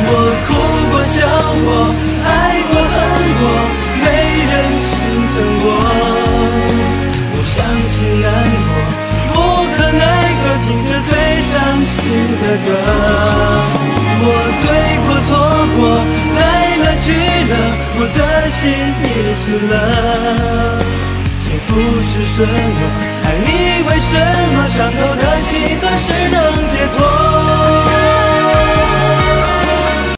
我哭过笑过爱过恨过，没人心疼我。我伤心难过无可奈何，听着最伤心的歌。我对过错过来了去了，我的心已死了。幸福是什么？爱你为什么？伤透的心何时能解脱？